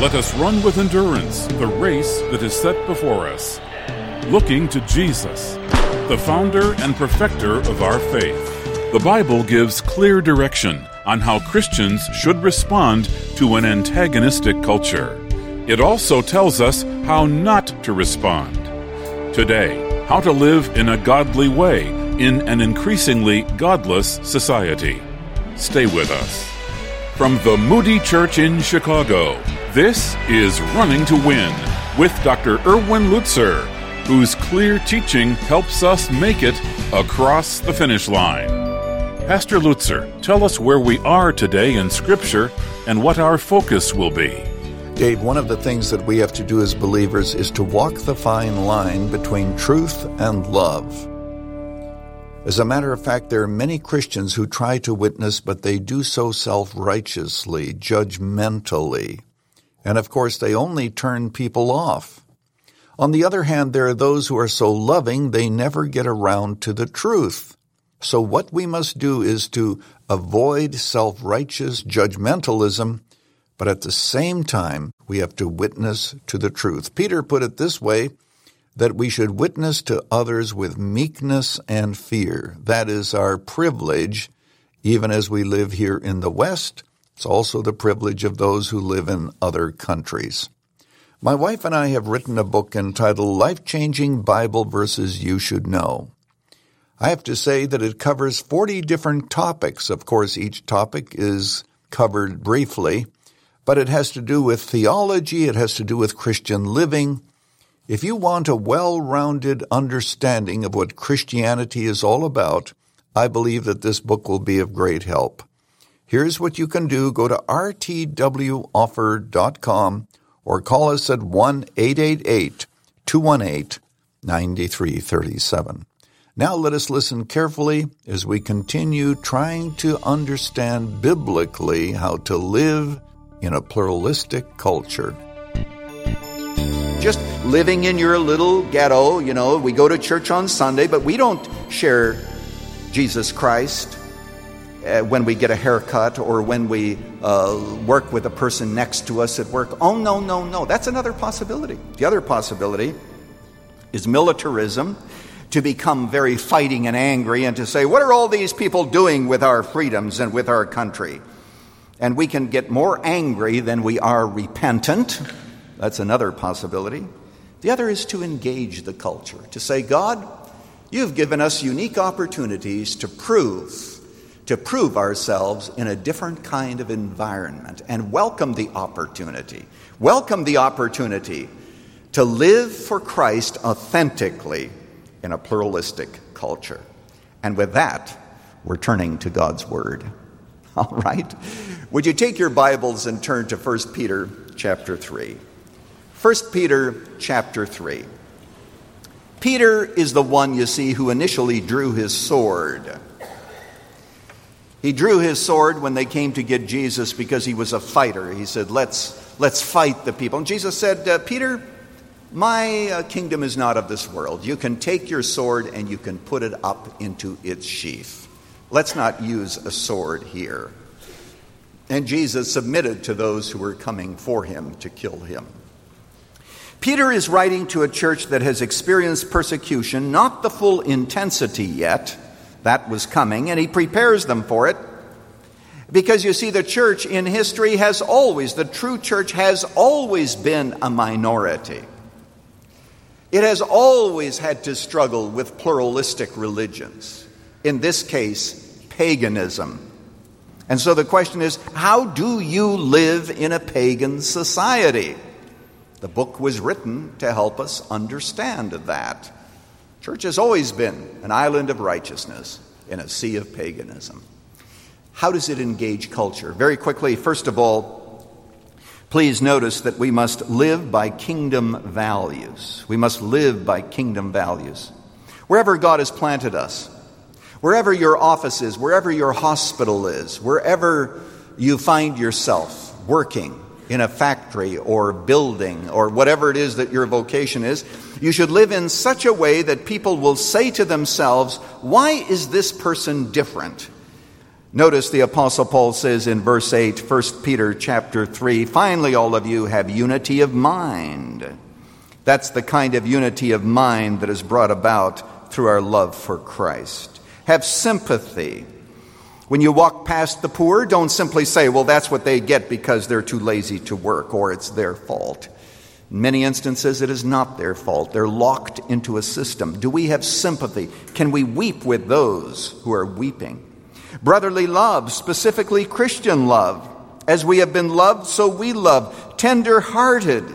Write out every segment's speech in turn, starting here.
Let us run with endurance the race that is set before us, looking to Jesus, the founder and perfecter of our faith. The Bible gives clear direction on how Christians should respond to an antagonistic culture. It also tells us how not to respond. Today, how to live in a godly way in an increasingly godless society. Stay with us. From the Moody Church in Chicago, this is Running to Win with Dr. Erwin Lutzer, whose clear teaching helps us make it across the finish line. Pastor Lutzer, tell us where we are today in Scripture and what our focus will be. Dave, one of the things that we have to do as believers is to walk the fine line between truth and love. As a matter of fact, there are many Christians who try to witness, but they do so self-righteously, judgmentally. And of course, they only turn people off. On the other hand, there are those who are so loving they never get around to the truth. So what we must do is to avoid self-righteous judgmentalism, but at the same time, we have to witness to the truth. Peter put it this way, that we should witness to others with meekness and fear. That is our privilege, even as we live here in the West. It's also the privilege of those who live in other countries. My wife and I have written a book entitled Life-Changing Bible Verses You Should Know. I have to say that it covers 40 different topics. Of course, each topic is covered briefly, but it has to do with theology, it has to do with Christian living. If you want a well-rounded understanding of what Christianity is all about, I believe that this book will be of great help. Here's what you can do. Go to rtwoffer.com or call us at 1-888-218-9337. Now let us listen carefully as we continue trying to understand biblically how to live in a pluralistic culture. Just living in your little ghetto, we go to church on Sunday, but we don't share Jesus Christ when we get a haircut or when we work with a person next to us at work. Oh, no. That's another possibility. The other possibility is militarism, to become very fighting and angry and to say, what are all these people doing with our freedoms and with our country? And we can get more angry than we are repentant. That's another possibility. The other is to engage the culture, to say, God, you've given us unique opportunities to prove ourselves in a different kind of environment, and welcome the opportunity. Welcome the opportunity to live for Christ authentically in a pluralistic culture. And with that, we're turning to God's Word. All right? Would you take your Bibles and turn to 1 Peter chapter 3. 1 Peter chapter 3. Peter is the one, you see, who initially drew his sword. He drew his sword when they came to get Jesus because he was a fighter. He said, let's fight the people. And Jesus said, Peter, my kingdom is not of this world. You can take your sword and you can put it up into its sheath. Let's not use a sword here. And Jesus submitted to those who were coming for him to kill him. Peter is writing to a church that has experienced persecution, not the full intensity yet. That was coming, and he prepares them for it. Because you see, the church in history the true church has always been a minority. It has always had to struggle with pluralistic religions. In this case, paganism. And so the question is, how do you live in a pagan society? The book was written to help us understand that. Church has always been an island of righteousness in a sea of paganism. How does it engage culture? Very quickly, first of all, please notice that we must live by kingdom values. We must live by kingdom values. Wherever God has planted us, wherever your office is, wherever your hospital is, wherever you find yourself working in a factory or building or whatever it is that your vocation is, you should live in such a way that people will say to themselves, why is this person different? Notice the Apostle Paul says in verse 8, 1 Peter chapter 3, finally all of you have unity of mind. That's the kind of unity of mind that is brought about through our love for Christ. Have sympathy. When you walk past the poor, don't simply say, well, that's what they get because they're too lazy to work or it's their fault. In many instances, it is not their fault. They're locked into a system. Do we have sympathy? Can we weep with those who are weeping? Brotherly love, specifically Christian love. As we have been loved, so we love. Tender-hearted.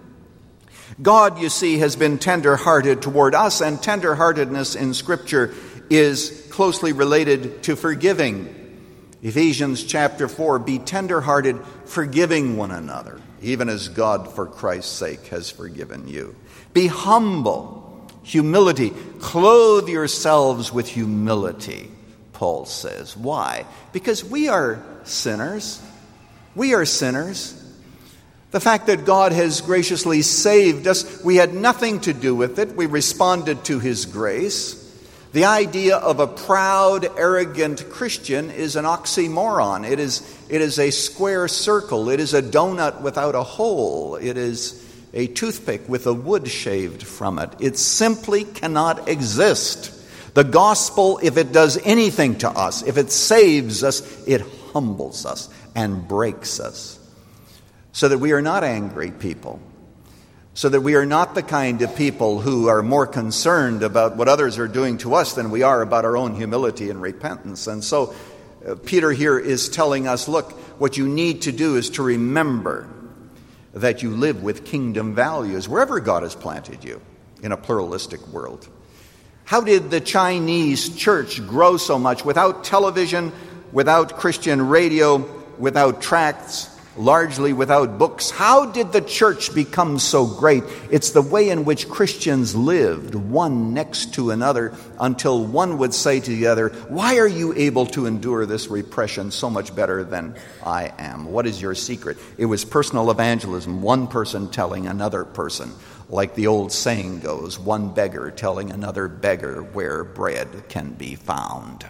God, you see, has been tender-hearted toward us, and tender-heartedness in Scripture is closely related to forgiving. Ephesians chapter 4, be tender-hearted, forgiving one another, even as God, for Christ's sake, has forgiven you. Be humble, humility. Clothe yourselves with humility, Paul says. Why? Because we are sinners. We are sinners. The fact that God has graciously saved us, we had nothing to do with it. We responded to His grace. The idea of a proud, arrogant Christian is an oxymoron. It is a square circle. It is a donut without a hole. It is a toothpick with a wood shaved from it. It simply cannot exist. The gospel, if it does anything to us, if it saves us, it humbles us and breaks us, so that we are not angry people, so that we are not the kind of people who are more concerned about what others are doing to us than we are about our own humility and repentance. And so Peter here is telling us, look, what you need to do is to remember that you live with kingdom values wherever God has planted you in a pluralistic world. How did the Chinese church grow so much without television, without Christian radio, without tracts, largely without books? How did the church become so great? It's the way in which Christians lived, one next to another, until one would say to the other, why are you able to endure this repression so much better than I am? What is your secret? It was personal evangelism, one person telling another person. Like the old saying goes, one beggar telling another beggar where bread can be found.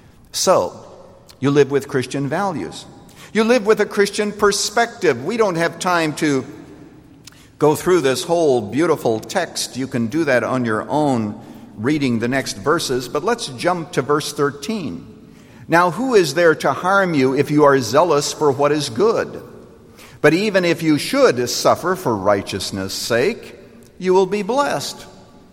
So, you live with Christian values. You live with a Christian perspective. We don't have time to go through this whole beautiful text. You can do that on your own, reading the next verses. But let's jump to verse 13. Now, who is there to harm you if you are zealous for what is good? But even if you should suffer for righteousness' sake, you will be blessed.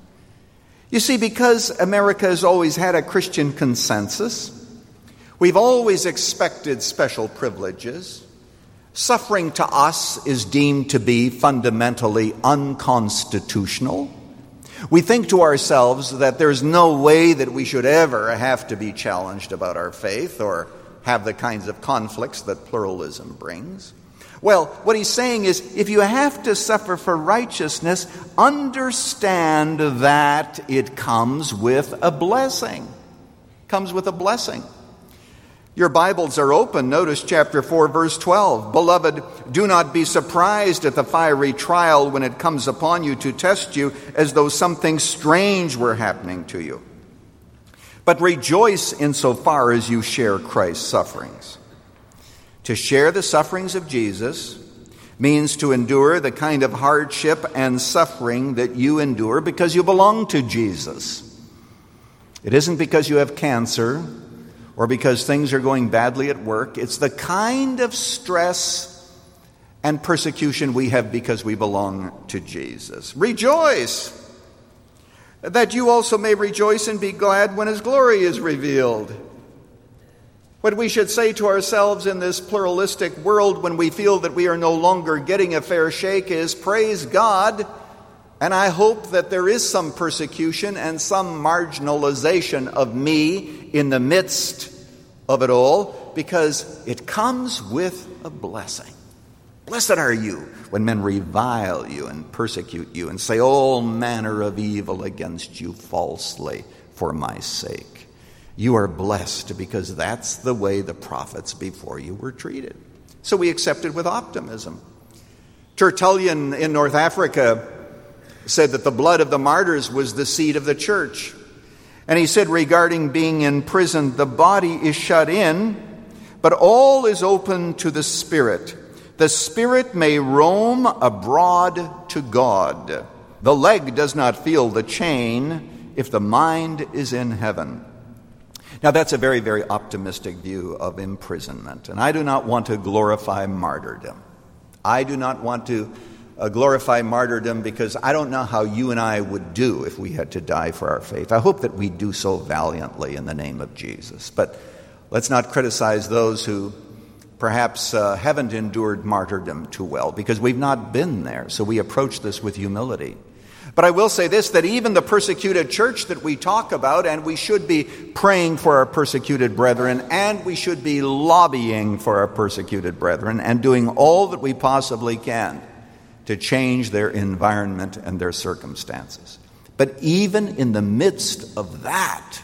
You see, because America has always had a Christian consensus, we've always expected special privileges. Suffering to us is deemed to be fundamentally unconstitutional. We think to ourselves that there's no way that we should ever have to be challenged about our faith or have the kinds of conflicts that pluralism brings. Well, what he's saying is, if you have to suffer for righteousness, understand that it comes with a blessing. Comes with a blessing. Your Bibles are open. Notice chapter 4, verse 12. Beloved, do not be surprised at the fiery trial when it comes upon you to test you as though something strange were happening to you. But rejoice insofar as you share Christ's sufferings. To share the sufferings of Jesus means to endure the kind of hardship and suffering that you endure because you belong to Jesus. It isn't because you have cancer or because things are going badly at work. It's the kind of stress and persecution we have because we belong to Jesus. Rejoice, that you also may rejoice and be glad when His glory is revealed. What we should say to ourselves in this pluralistic world when we feel that we are no longer getting a fair shake is, praise God, and I hope that there is some persecution and some marginalization of me in the midst of it all, because it comes with a blessing. Blessed are you when men revile you and persecute you and say all manner of evil against you falsely for my sake. You are blessed because that's the way the prophets before you were treated. So we accept it with optimism. Tertullian in North Africa said that the blood of the martyrs was the seed of the church. And he said regarding being in prison, the body is shut in, but all is open to the Spirit. The spirit may roam abroad to God. The leg does not feel the chain if the mind is in heaven. Now that's a very, very optimistic view of imprisonment, and I do not want to glorify martyrdom. I do not want to glorify martyrdom because I don't know how you and I would do if we had to die for our faith. I hope that we do so valiantly in the name of Jesus. But let's not criticize those who perhaps haven't endured martyrdom too well, because we've not been there. So we approach this with humility. But I will say this, that even the persecuted church that we talk about, and we should be praying for our persecuted brethren, and we should be lobbying for our persecuted brethren, and doing all that we possibly can to change their environment and their circumstances. But even in the midst of that,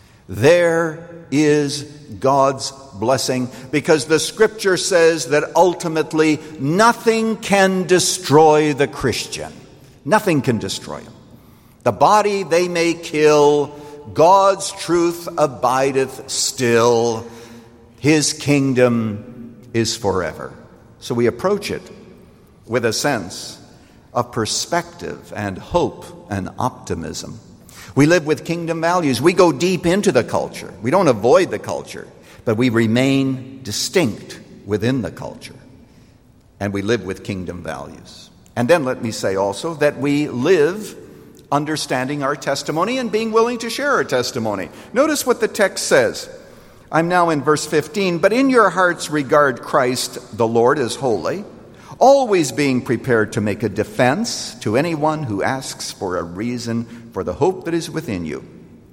there is God's blessing, because the Scripture says that ultimately nothing can destroy the Christian. Nothing can destroy him. The body they may kill, God's truth abideth still. His kingdom is forever. So we approach it with a sense of perspective and hope and optimism. We live with kingdom values. We go deep into the culture. We don't avoid the culture, but we remain distinct within the culture. And we live with kingdom values. And then let me say also that we live understanding our testimony and being willing to share our testimony. Notice what the text says. I'm now in verse 15. But in your hearts regard Christ the Lord as holy, always being prepared to make a defense to anyone who asks for a reason for the hope that is within you.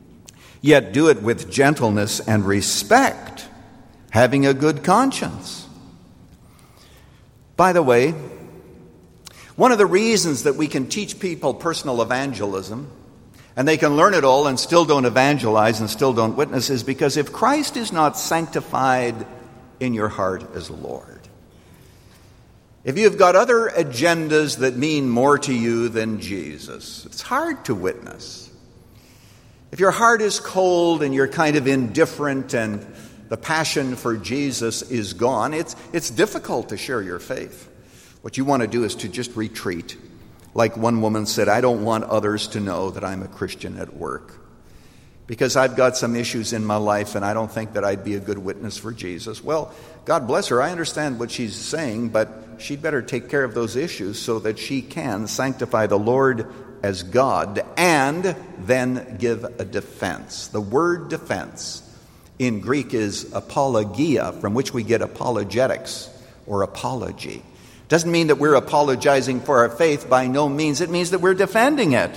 Yet do it with gentleness and respect, having a good conscience. By the way, one of the reasons that we can teach people personal evangelism, and they can learn it all and still don't evangelize and still don't witness, is because if Christ is not sanctified in your heart as Lord, if you've got other agendas that mean more to you than Jesus, it's hard to witness. If your heart is cold and you're kind of indifferent and the passion for Jesus is gone, it's difficult to share your faith. What you want to do is to just retreat. Like one woman said, I don't want others to know that I'm a Christian at work, because I've got some issues in my life and I don't think that I'd be a good witness for Jesus. Well, God bless her. I understand what she's saying, but she'd better take care of those issues so that she can sanctify the Lord as God and then give a defense. The word defense in Greek is apologia, from which we get apologetics or apology. Doesn't mean that we're apologizing for our faith. By no means. It means that we're defending it.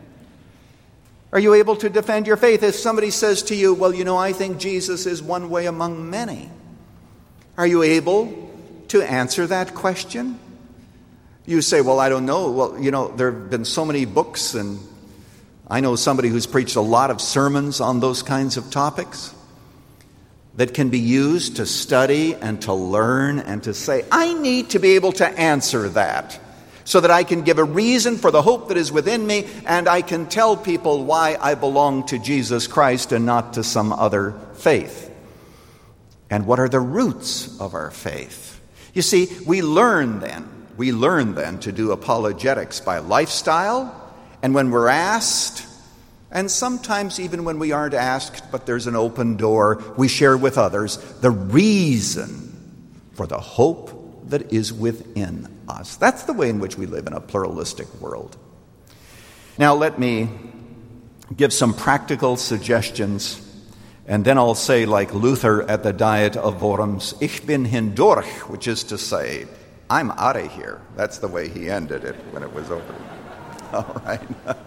Are you able to defend your faith? If somebody says to you, well, I think Jesus is one way among many, are you able to answer that question? You say, well, I don't know. Well, there have been so many books, and I know somebody who's preached a lot of sermons on those kinds of topics that can be used to study and to learn and to say, I need to be able to answer that so that I can give a reason for the hope that is within me, and I can tell people why I belong to Jesus Christ and not to some other faith. And what are the roots of our faith? You see, we learn then to do apologetics by lifestyle, and when we're asked, and sometimes even when we aren't asked, but there's an open door, we share with others the reason for the hope that is within us. That's the way in which we live in a pluralistic world. Now let me give some practical suggestions, and then I'll say, like Luther at the Diet of Worms, Ich bin hindurch, which is to say, I'm out of here. That's the way he ended it when it was over. All right.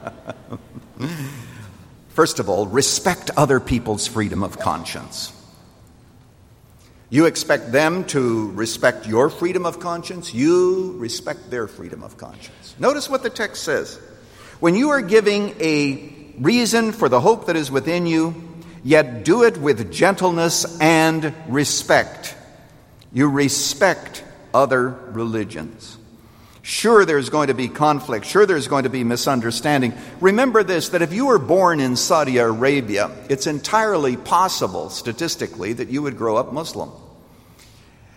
First of all, respect other people's freedom of conscience. You expect them to respect your freedom of conscience. You respect their freedom of conscience. Notice what the text says. When you are giving a reason for the hope that is within you, yet do it with gentleness and respect. You respect other religions. Sure, there's going to be conflict. Sure, there's going to be misunderstanding. Remember this, that if you were born in Saudi Arabia, it's entirely possible, statistically, that you would grow up Muslim.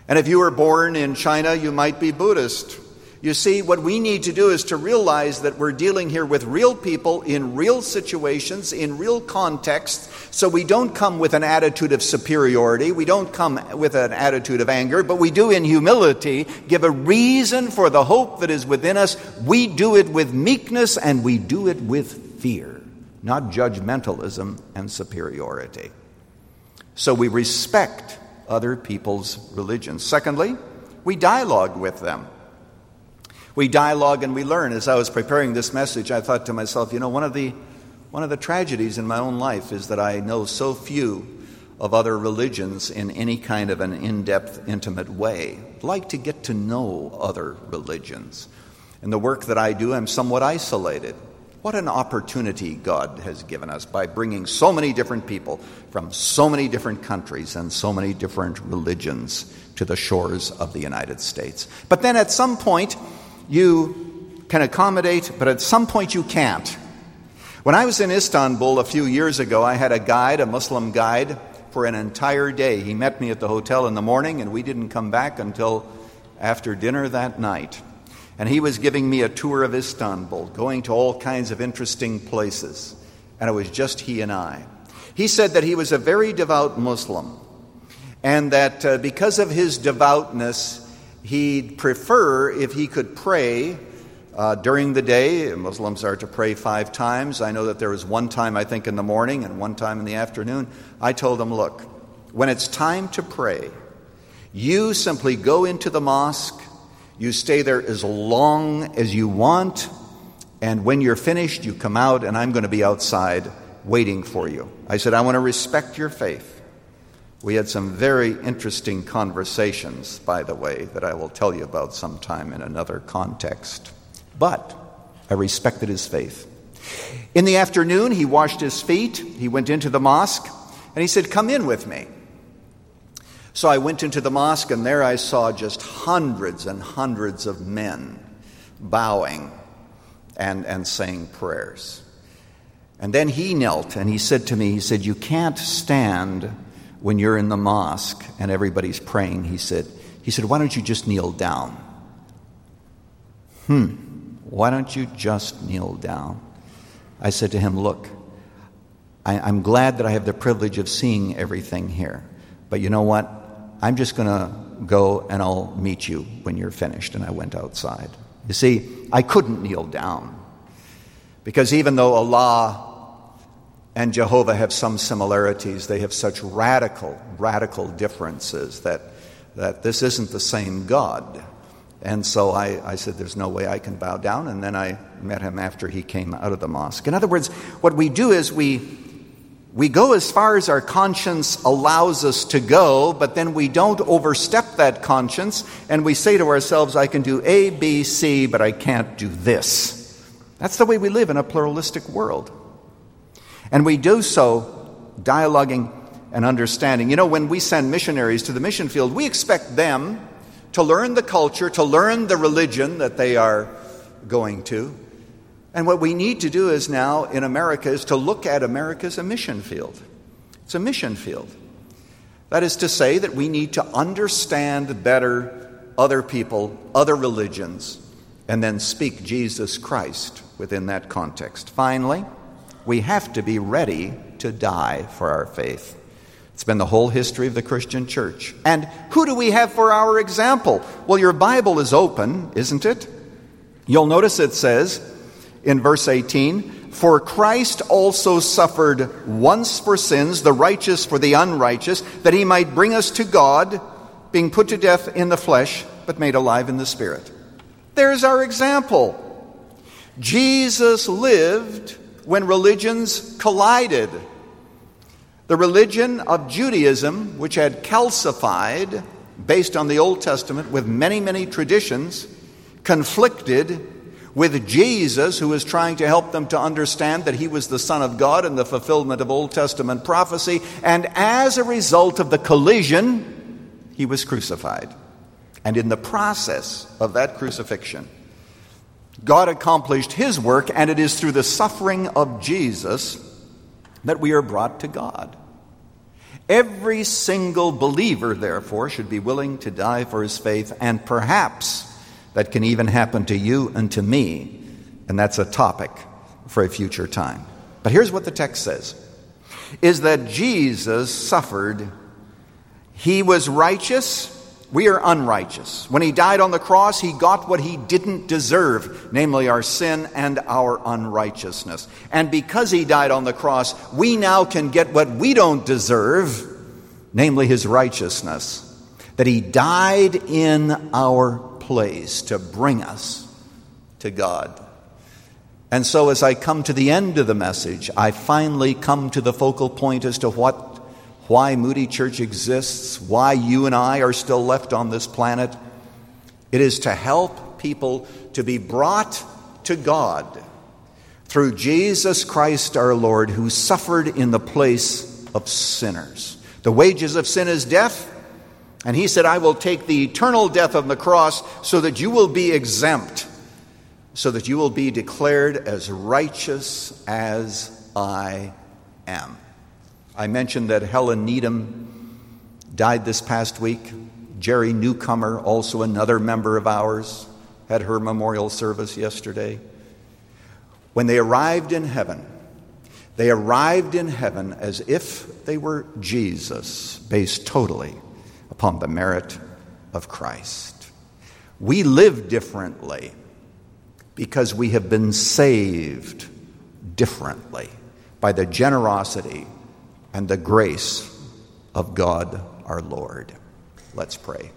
And if you were born in China, you might be Buddhist. You see, what we need to do is to realize that we're dealing here with real people in real situations, in real contexts, so we don't come with an attitude of superiority, we don't come with an attitude of anger, but we do in humility give a reason for the hope that is within us. We do it with meekness and we do it with fear, not judgmentalism and superiority. So we respect other people's religions. Secondly, we dialogue with them. We dialogue and we learn. As I was preparing this message, I thought to myself, one of the tragedies in my own life is that I know so few of other religions in any kind of an in-depth, intimate way. I'd like to get to know other religions. In the work that I do, I'm somewhat isolated. What an opportunity God has given us by bringing so many different people from so many different countries and so many different religions to the shores of the United States. But then at some point, you can accommodate, but at some point you can't. When I was in Istanbul a few years ago, I had a guide, a Muslim guide, for an entire day. He met me at the hotel in the morning, and we didn't come back until after dinner that night. And he was giving me a tour of Istanbul, going to all kinds of interesting places. And it was just he and I. He said that he was a very devout Muslim, and that because of his devoutness, he'd prefer if he could pray during the day. Muslims are to pray 5 times. I know that there was one time, I think, in the morning and one time in the afternoon. I told him, look, when it's time to pray, you simply go into the mosque, you stay there as long as you want, and when you're finished, you come out, and I'm going to be outside waiting for you. I said, I want to respect your faith. We had some very interesting conversations, by the way, that I will tell you about sometime in another context. But I respected his faith. In the afternoon, he washed his feet, he went into the mosque, and he said, come in with me. So I went into the mosque, and there I saw just hundreds and hundreds of men bowing and saying prayers. And then he knelt, and he said to me, he said, you can't stand when you're in the mosque and everybody's praying. He said, why don't you just kneel down? Why don't you just kneel down? I said to him, look, I'm glad that I have the privilege of seeing everything here. But you know what? I'm just going to go and I'll meet you when you're finished. And I went outside. You see, I couldn't kneel down. Because even though Allah and Jehovah have some similarities, they have such radical differences that this isn't the same God. And so I said, there's no way I can bow down. And then I met him after he came out of the mosque. In other words, what we do is we go as far as our conscience allows us to go, but then we don't overstep that conscience, and we say to ourselves, I can do A, B, C, but I can't do this. That's the way we live in a pluralistic world. And we do so dialoguing and understanding. When we send missionaries to the mission field, we expect them to learn the culture, to learn the religion that they are going to. And what we need to do is now in America is to look at America as a mission field. It's a mission field. That is to say that we need to understand better other people, other religions, and then speak Jesus Christ within that context. Finally, we have to be ready to die for our faith. It's been the whole history of the Christian church. And who do we have for our example? Well, your Bible is open, isn't it? You'll notice it says in verse 18, for Christ also suffered once for sins, the righteous for the unrighteous, that he might bring us to God, being put to death in the flesh, but made alive in the Spirit. There's our example. Jesus lived when religions collided. The religion of Judaism, which had calcified, based on the Old Testament, with many traditions, conflicted with Jesus, who was trying to help them to understand that he was the Son of God and the fulfillment of Old Testament prophecy. And as a result of the collision, he was crucified. And in the process of that crucifixion, God accomplished his work, and it is through the suffering of Jesus that we are brought to God. Every single believer, therefore, should be willing to die for his faith, and perhaps that can even happen to you and to me, and that's a topic for a future time. But here's what the text says, is that Jesus suffered. He was righteous. We are unrighteous. When he died on the cross, he got what he didn't deserve, namely our sin and our unrighteousness. And because he died on the cross, we now can get what we don't deserve, namely his righteousness. That he died in our place to bring us to God. And so as I come to the end of the message, I finally come to the focal point as to why Moody Church exists, why you and I are still left on this planet. It is to help people to be brought to God through Jesus Christ our Lord, who suffered in the place of sinners. The wages of sin is death, and he said, I will take the eternal death on the cross so that you will be exempt, so that you will be declared as righteous as I am. I mentioned that Helen Needham died this past week. Jerry Newcomer, also another member of ours, had her memorial service yesterday. When they arrived in heaven as if they were Jesus, based totally upon the merit of Christ. We live differently because we have been saved differently by the generosity and the grace of God our Lord. Let's pray.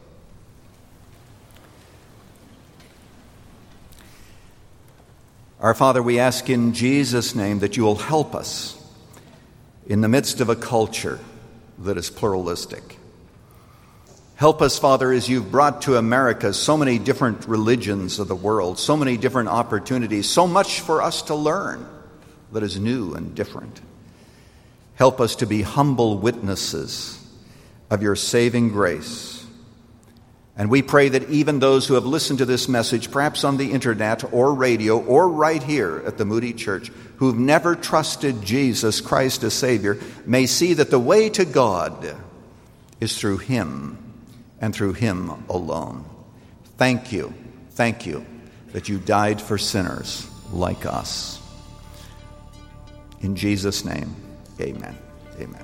Our Father, we ask in Jesus' name that you will help us in the midst of a culture that is pluralistic. Help us, Father, as you've brought to America so many different religions of the world, so many different opportunities, so much for us to learn that is new and different. Help us to be humble witnesses of your saving grace. And we pray that even those who have listened to this message, perhaps on the internet or radio or right here at the Moody Church, who've never trusted Jesus Christ as Savior, may see that the way to God is through him and through him alone. Thank you that you died for sinners like us. In Jesus' name, amen. Amen.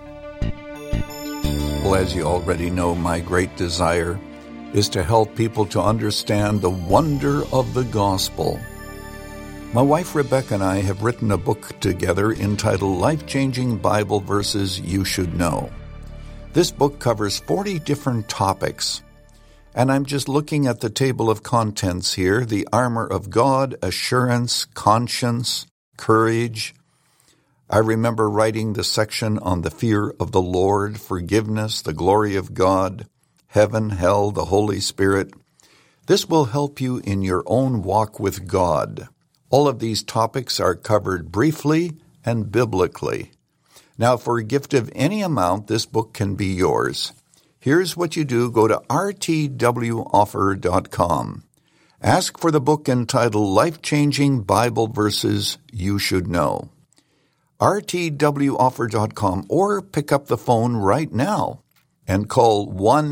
Well, as you already know, my great desire is to help people to understand the wonder of the gospel. My wife Rebecca and I have written a book together entitled Life-Changing Bible Verses You Should Know. This book covers 40 different topics, and I'm just looking at the table of contents here: the armor of God, assurance, conscience, courage. I remember writing the section on the fear of the Lord, forgiveness, the glory of God, heaven, hell, the Holy Spirit. This will help you in your own walk with God. All of these topics are covered briefly and biblically. Now, for a gift of any amount, this book can be yours. Here's what you do. Go to rtwoffer.com. Ask for the book entitled Life-Changing Bible Verses You Should Know. rtwoffer.com, or pick up the phone right now and call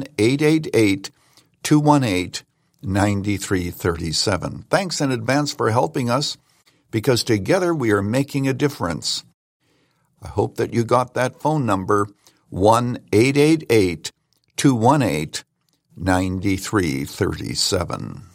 1-888-218-9337. Thanks in advance for helping us, because together we are making a difference. I hope that you got that phone number, 1-888-218-9337.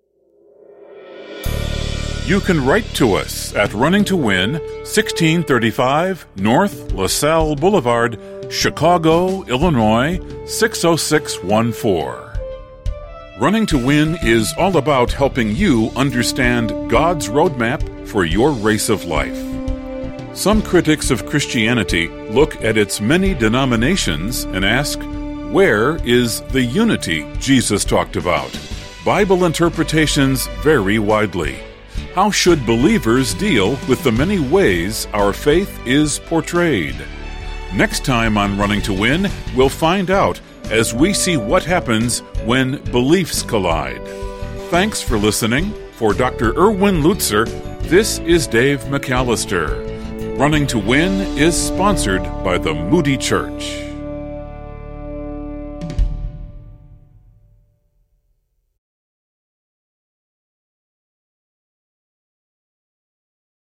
You can write to us at Running to Win, 1635 North LaSalle Boulevard, Chicago, Illinois, 60614. Running to Win is all about helping you understand God's roadmap for your race of life. Some critics of Christianity look at its many denominations and ask, where is the unity Jesus talked about? Bible interpretations vary widely. How should believers deal with the many ways our faith is portrayed? Next time on Running to Win, we'll find out as we see what happens when beliefs collide. Thanks for listening. For Dr. Erwin Lutzer, this is Dave McAllister. Running to Win is sponsored by the Moody Church.